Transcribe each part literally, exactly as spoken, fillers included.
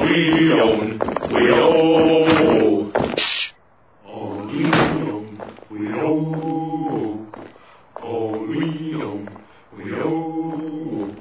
we own, we own. All we own, we own. All we own, we own.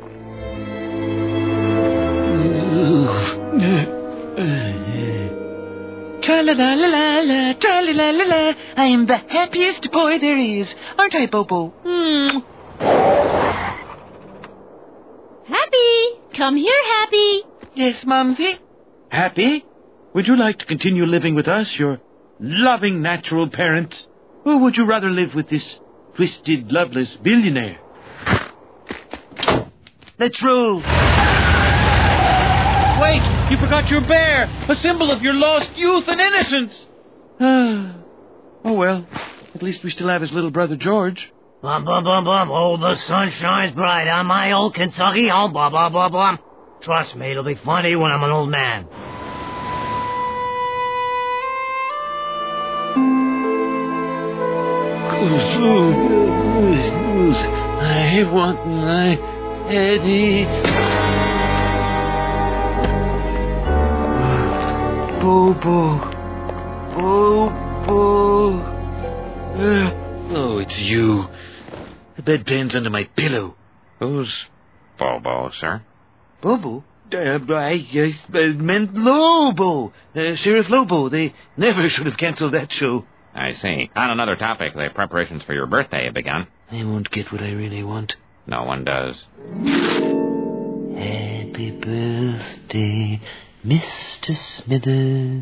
Tra-la-la-la-la-la, tra-la-la-la-la. I am the happiest boy there is. Aren't I, Bobo? Mm. Happy! Come here, Happy. Yes, Mumsy? Happy? Would you like to continue living with us, your loving natural parents? Or would you rather live with this twisted, loveless billionaire? Let's roll. Wait, you forgot your bear, a symbol of your lost youth and innocence. Ah, oh well, at least we still have his little brother George. Bum, bum, bum, bum. Oh, the sun shines bright on my old Kentucky home. Bum, bum, bum, bum. Trust me, it'll be funny when I'm an old man. I want my Eddie. Bobo. Bobo. Uh, oh, it's you. The bedpan's under my pillow. Who's Bobo, sir? Bobo? Uh, I, I meant Lobo. Uh, Sheriff Lobo. They never should have canceled that show. I see. On another topic, the preparations for your birthday have begun. I won't get what I really want. No one does. Happy birthday, Mister Smithers.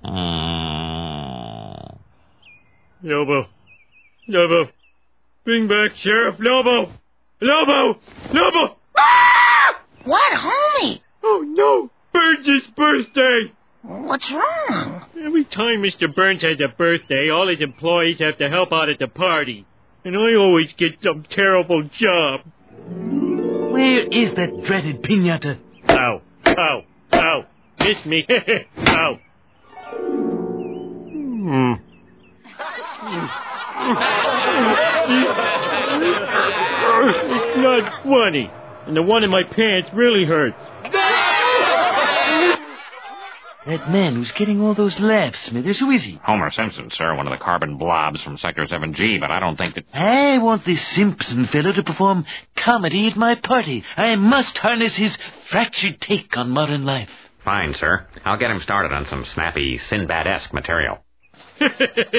Mm. Lobo. Lobo. Bring back Sheriff Lobo. Lobo! Lobo! Ah! What, homie? Oh, no. Burns' birthday. What's wrong? Every time Mister Burns has a birthday, all his employees have to help out at the party. And I always get some terrible job. Where is that dreaded piñata? Ow. Ow. Ow. Miss me. Ow. Hmm. It's not funny. And the one in my pants really hurts. That man who's getting all those laughs, Smithers, who is he? Homer Simpson, sir, one of the carbon blobs from Sector seven G, but I don't think that... I want this Simpson fellow to perform comedy at my party. I must harness his fractured take on modern life. Fine, sir. I'll get him started on some snappy, Sinbad-esque material. Oh,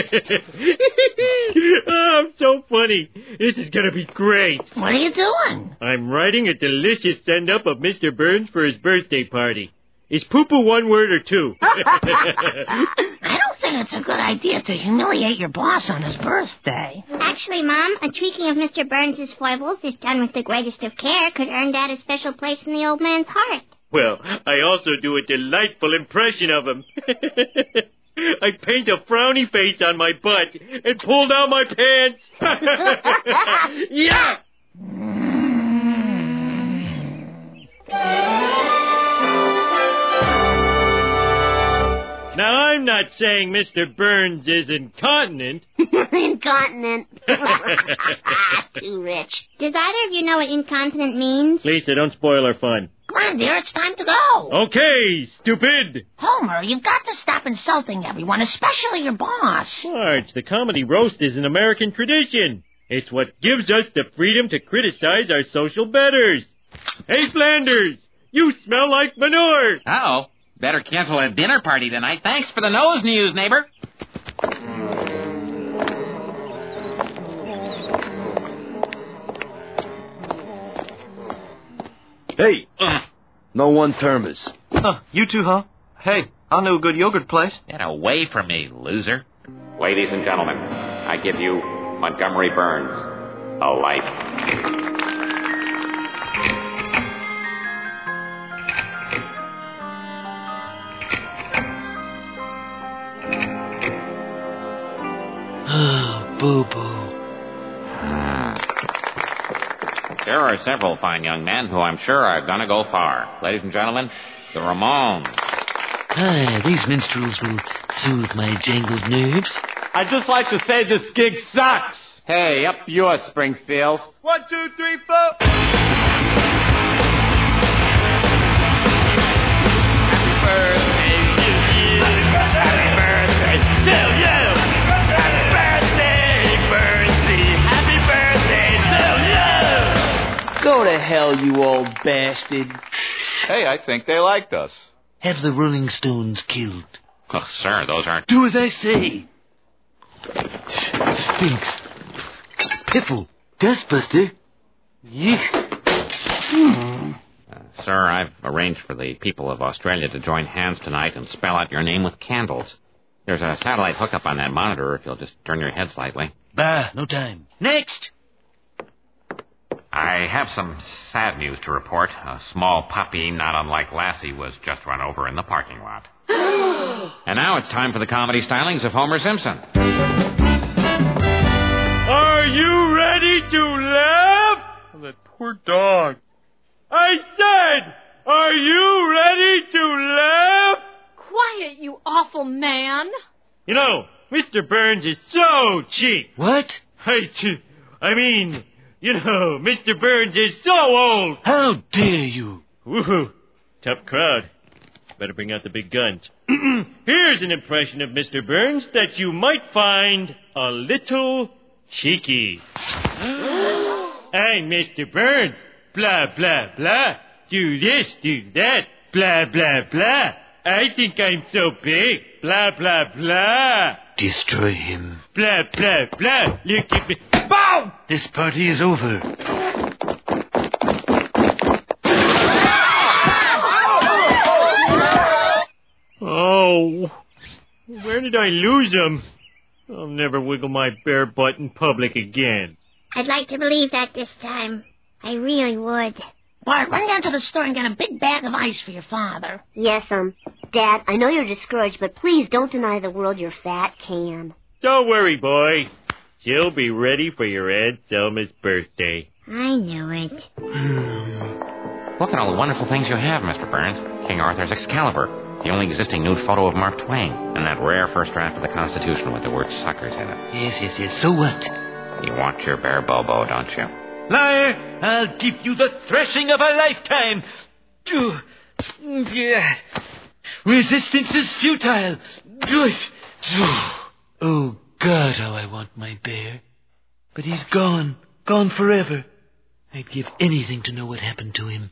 I'm so funny. This is going to be great. What are you doing? I'm writing a delicious send-up of Mister Burns for his birthday party. Is poo-poo one word or two? I don't think it's a good idea to humiliate your boss on his birthday. Actually, Mom, a tweaking of Mister Burns' foibles, if done with the greatest of care, could earn Dad a special place in the old man's heart. Well, I also do a delightful impression of him. I paint a frowny face on my butt and pull down my pants. Yeah! Now, I'm not saying Mister Burns is incontinent. Incontinent. Too rich. Does either of you know what incontinent means? Lisa, don't spoil our fun. Come on, dear, it's time to go. Okay, stupid. Homer, you've got to stop insulting everyone, especially your boss. Marge, the comedy roast is an American tradition. It's what gives us the freedom to criticize our social betters. Hey, Flanders, you smell like manure. Uh-oh. Better cancel a dinner party tonight. Thanks for the nose news, neighbor. Hey, uh, no one-termers. Oh, you two, huh? Hey, I know a good yogurt place. Get away from me, loser. Ladies and gentlemen, I give you Montgomery Burns, a life. Oh, Bobo. Hmm. There are several fine young men who I'm sure are going to go far. Ladies and gentlemen, the Ramones. Ah, these minstrels will soothe my jangled nerves. I'd just like to say this gig sucks. Hey, up yours, Springfield. One, two, three, four. Happy hell, you old bastard. Hey, I think they liked us. Have the Rolling Stones killed. Oh, sir, those aren't... Do as I say. Stinks. Piffle. Dustbuster. Yuck. Uh, sir, I've arranged for the people of Australia to join hands tonight and spell out your name with candles. There's a satellite hookup on that monitor if you'll just turn your head slightly. Bah, no time. Next! I have some sad news to report. A small puppy, not unlike Lassie, was just run over in the parking lot. And now it's time for the comedy stylings of Homer Simpson. Are you ready to laugh? Oh, that poor dog. I said, are you ready to laugh? Quiet, you awful man. You know, Mister Burns is so cheap. What? I, I mean, you know, Mister Burns is so old. How dare you? Woohoo. Tough crowd. Better bring out the big guns. Here's an impression of Mister Burns that you might find a little cheeky. I'm Mister Burns. Blah, blah, blah. Do this, do that. Blah, blah, blah. I think I'm so big. Blah, blah, blah. Destroy him. Blah, blah, blah. Look at me. Bow! This party is over. Oh, where did I lose him? I'll never wiggle my bare butt in public again. I'd like to believe that this time. I really would. Bart, run down to the store and get a big bag of ice for your father. Yes, um, Dad, I know you're discouraged, but please don't deny the world your fat can. Don't worry, boy. She'll be ready for your Aunt Selma's birthday. I knew it. Look at all the wonderful things you have, Mister Burns. King Arthur's Excalibur, the only existing nude photo of Mark Twain, and that rare first draft of the Constitution with the word suckers in it. Yes, yes, yes. So what? You want your bear Bobo, don't you? Liar! I'll give you the thrashing of a lifetime! Resistance is futile! Do it! Oh, God, how I want my bear. But he's gone. Gone forever. I'd give anything to know what happened to him.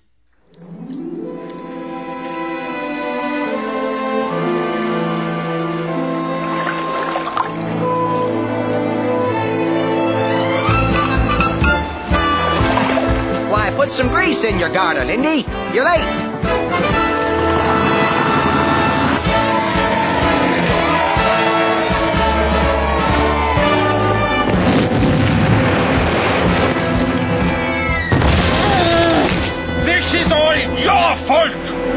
Put some grease in your garter, Lindy. You're late. This is all your fault.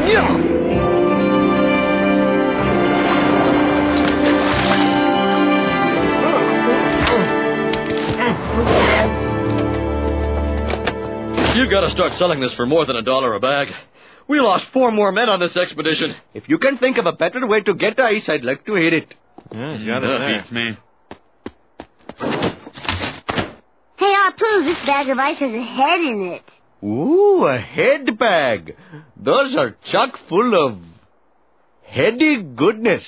You gotta start selling this for more than a dollar a bag. We lost four more men on this expedition. If you can think of a better way to get ice, I'd like to hear it. Yeah, you gotta say. Beats me. Hey, Apu, this bag of ice has a head in it. Ooh, a head bag. Those are chock full of heady goodness.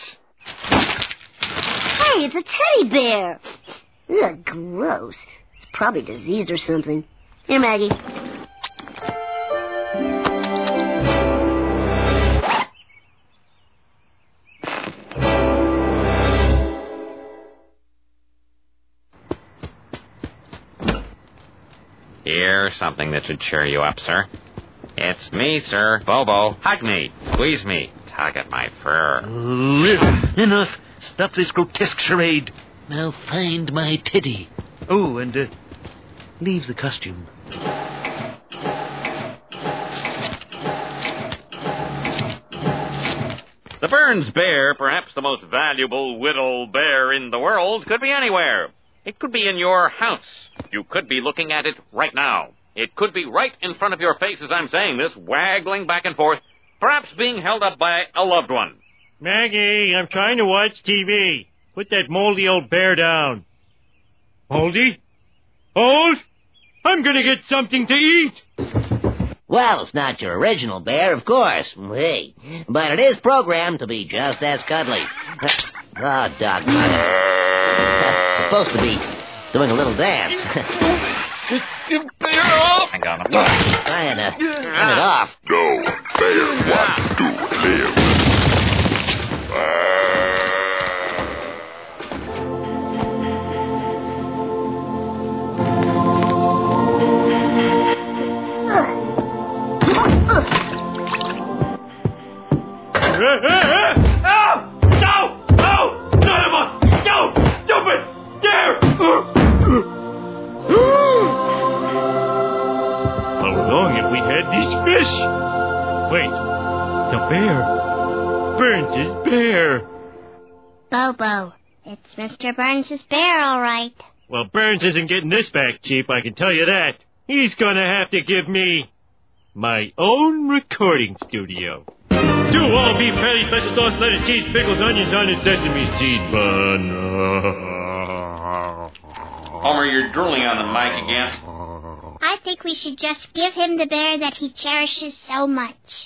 Hey, it's a teddy bear. Ugh, gross. It's probably diseased or something. Here, Maggie. Here's something that should cheer you up, sir. It's me, sir. Bobo. Hug me. Squeeze me. Tug at my fur. Enough. Stop this grotesque charade. Now find my teddy. Oh, and uh, leave the costume. The Burns bear, perhaps the most valuable whittle bear in the world, could be anywhere. It could be in your house. You could be looking at it right now. It could be right in front of your face as I'm saying this, waggling back and forth, perhaps being held up by a loved one. Maggie, I'm trying to watch T V. Put that moldy old bear down. Moldy? Old? I'm gonna get something to eat. Well, it's not your original bear, of course. Hey, but it is programmed to be just as cuddly. Oh, Doc. Supposed to be doing a little dance. Get your bear off Hang on. Trying to turn it off. No, bear wants to live. How long have we had these fish? Wait, the bear. Burns' bear. Bobo, it's Mister Burns' bear, all right. Well, Burns isn't getting this back cheap, I can tell you that. He's gonna have to give me my own recording studio. Two all beef patty, special sauce, lettuce, cheese, pickles, onions on a sesame seed bun. Homer, you're drooling on the mic again. I think we should just give him the bear that he cherishes so much.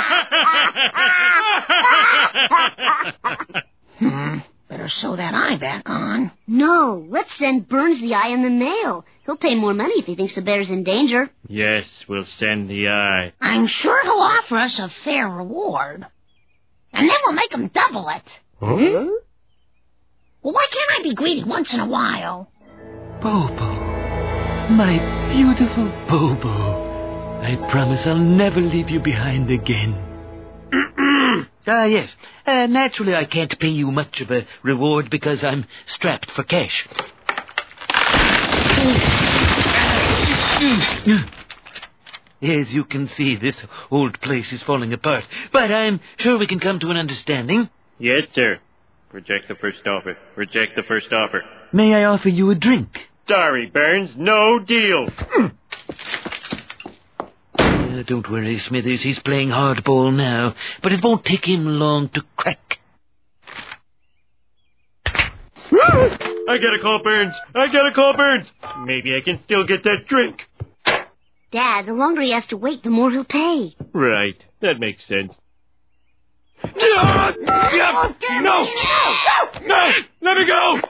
Hmm. Better sew that eye back on. No, let's send Burns the eye in the mail. He'll pay more money if he thinks the bear's in danger. Yes, we'll send the eye. I'm sure he'll offer us a fair reward. And then we'll make him double it. Huh? Well, why can't I be greedy once in a while? Bobo. My beautiful Bobo. I promise I'll never leave you behind again. Ah, yes. Uh, naturally, I can't pay you much of a reward because I'm strapped for cash. As you can see, this old place is falling apart. But I'm sure we can come to an understanding. Yes, sir. Reject the first offer. Reject the first offer. May I offer you a drink? Sorry, Burns. No deal. Uh, don't worry, Smithers. He's playing hardball now. But it won't take him long to crack. I gotta call Burns. I gotta call Burns. Maybe I can still get that drink. Dad, the longer he has to wait, the more he'll pay. Right. That makes sense. No! No! No! Let me go!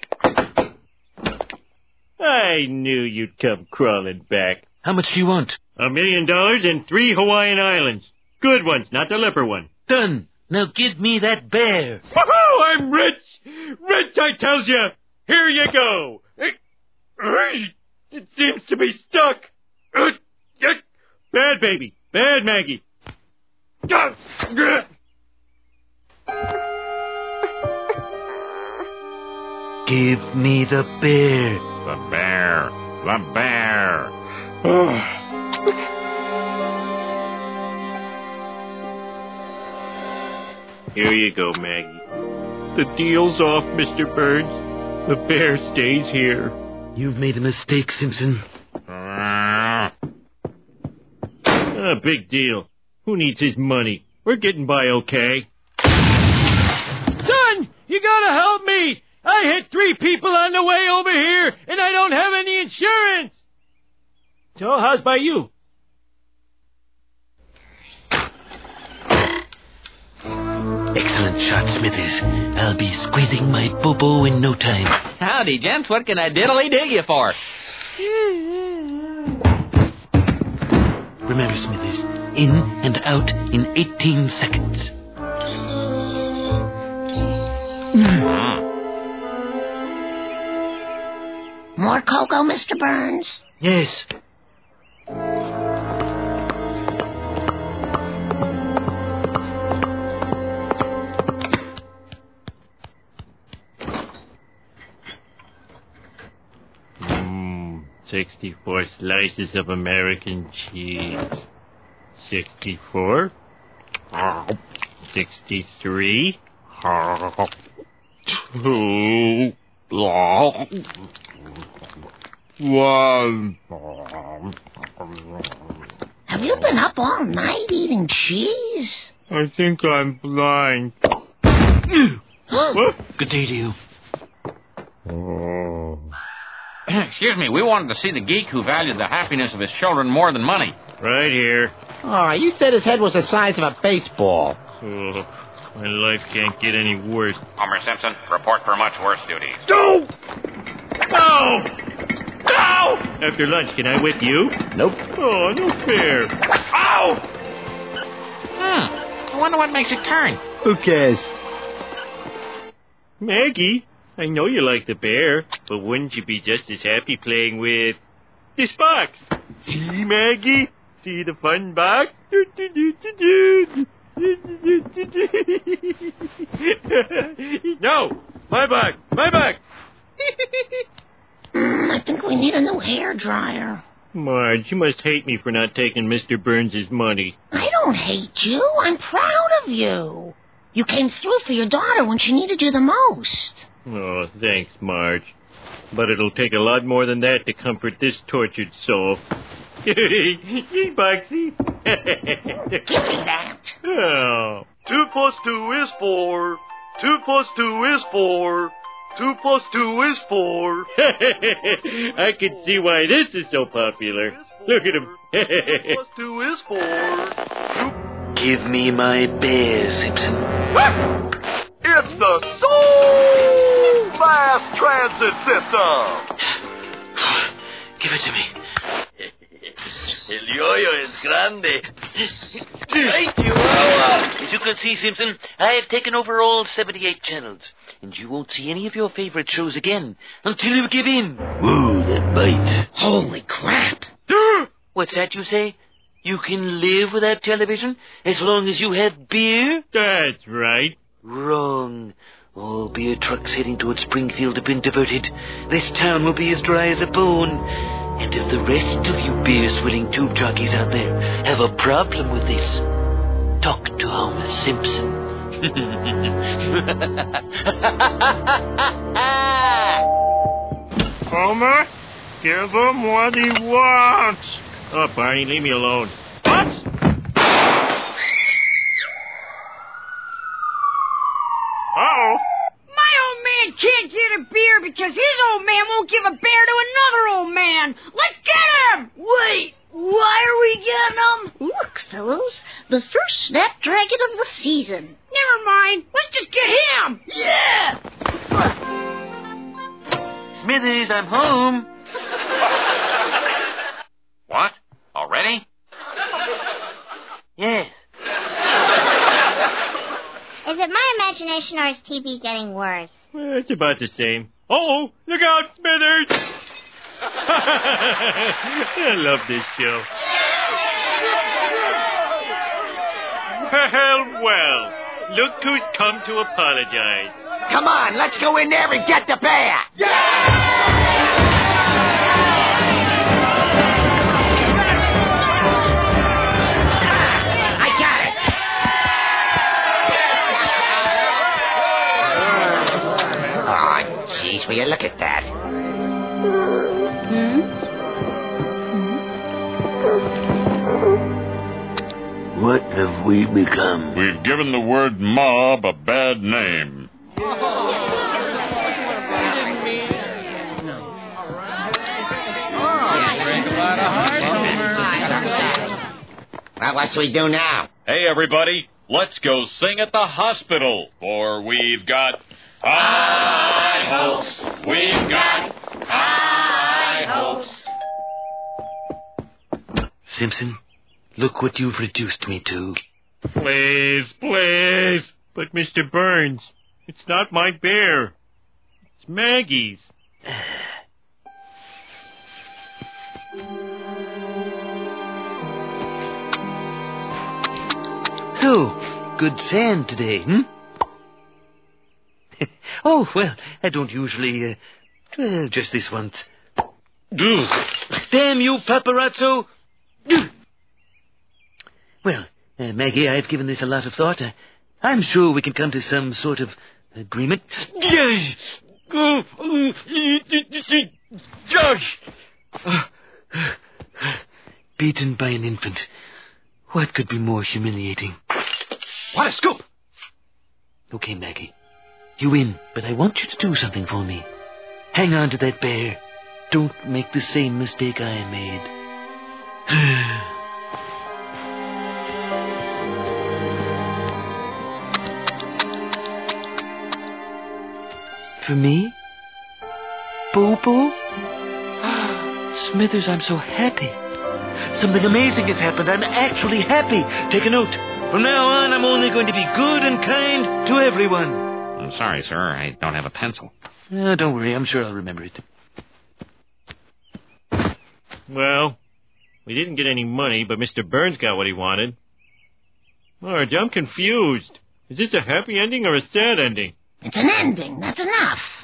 I knew you'd come crawling back. How much do you want? A million dollars and three Hawaiian islands. Good ones, not the leper one. Done. Now give me that bear. Woohoo! I'm rich! Rich, I tells you! Here you go! It, it seems to be stuck. Bad baby. Bad Maggie. Give me the bear. The bear. The bear. Here you go, Maggie. The deal's off, Mister Burns. The bear stays here. You've made a mistake, Simpson. Ah, big deal. Who needs his money? We're getting by okay. Son, you gotta help me! I hit three people on the way over here, and I don't have any insurance! So, how's by you? Excellent shot, Smithers. I'll be squeezing my Bobo in no time. Howdy, gents. What can I diddly-do you for? Remember, Smithers, in and out in eighteen seconds. More cocoa, Mister Burns? Yes. Mmm, sixty-four slices of American cheese. Sixty-four. Sixty-three. Two. One. Have you been up all night eating cheese? I think I'm blind. What? Good day to you. Oh. Excuse me, we wanted to see the geek who valued the happiness of his children more than money. Right here. Oh, you said his head was the size of a baseball. Oh, my life can't get any worse. Homer Simpson, report for much worse duties. No! No! No! Ow! After lunch, can I whip you? Nope. Oh, no fair. Ow! Hmm. I wonder what makes it turn. Who cares? Maggie, I know you like the bear, but wouldn't you be just as happy playing with this box? See, Maggie? See the fun box? No! My box! My box! mm, I think we need a new hair dryer. Marge, you must hate me for not taking Mister Burns' money. I don't hate you. I'm proud of you. You came through for your daughter when she needed you the most. Oh, thanks, Marge. But it'll take a lot more than that to comfort this tortured soul. Yee, Boxy. Give me that. Oh. Two plus two is four. Two plus two is four. Two plus two is four. I can see why this is so popular. Look at him. Two plus two is four. Two... Give me my bear, Simpson. It's the Soul Fast Transit System. Give it to me. El yoyo es grande. Hey, Chihuahua! As you can see, Simpson, I have taken over all seventy-eight channels, and you won't see any of your favorite shows again until you give in. Whoa, that bite. Holy crap. What's that you say? You can live without television as long as you have beer? That's right. Wrong. All beer trucks heading towards Springfield have been diverted. This town will be as dry as a bone. And if the rest of you beer-swilling tube jockeys out there have a problem with this, talk to Homer Simpson. Homer, give him what he wants. Oh, Barney, leave me alone. What? Uh-oh. My old man can't get a beer because his old man won't give a bear to another old man. Let's get him! Wait, why are we getting him? Look, fellas, the first snapdragon of the season. Never mind. Let's just get him. Yeah! Smithers, I'm home. What? Already? Yes. Is it my imagination or is T V getting worse? Well, it's about the same. Uh-oh, look out, Smithers! I love this show. Well, well, look who's come to apologize. Come on, let's go in there and get the bear! Yeah! Jeez, will you look at that? What have we become? We've given the word mob a bad name. Well, what's we do now? Hey, everybody, let's go sing at the hospital, for we've got high hopes. We've got high hopes. Simpson, look what you've reduced me to. Please, please. But, Mister Burns, it's not my bear. It's Maggie's. So, good sand today, hmm? Oh, well, I don't usually, uh, well, just this once. Damn you, paparazzo! Well, uh, Maggie, I've given this a lot of thought. Uh, I'm sure we can come to some sort of agreement. Josh! Beaten by an infant. What could be more humiliating? What a scoop! Okay, Maggie. You win, but I want you to do something for me. Hang on to that bear. Don't make the same mistake I made. For me? Boo-boo? Smithers, I'm so happy. Something amazing has happened. I'm actually happy. Take a note. From now on, I'm only going to be good and kind to everyone. I'm sorry, sir. I don't have a pencil. Uh, don't worry. I'm sure I'll remember it. Well, we didn't get any money, but Mister Burns got what he wanted. Marge, I'm confused. Is this a happy ending or a sad ending? It's an ending. That's enough.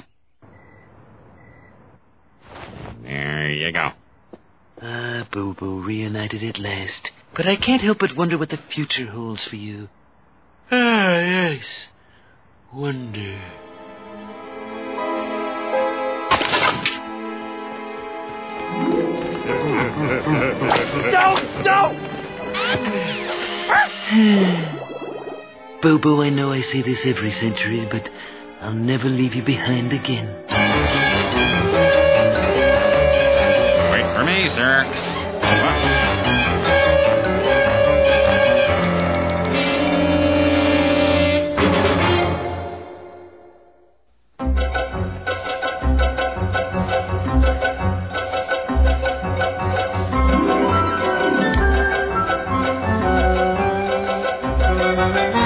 There you go. Ah, Bobo, reunited at last. But I can't help but wonder what the future holds for you. Ah, yes. Wonder. Don't! Don't! Bobo, I know I say this every century, but I'll never leave you behind again. Wait for me, sir. Thank you.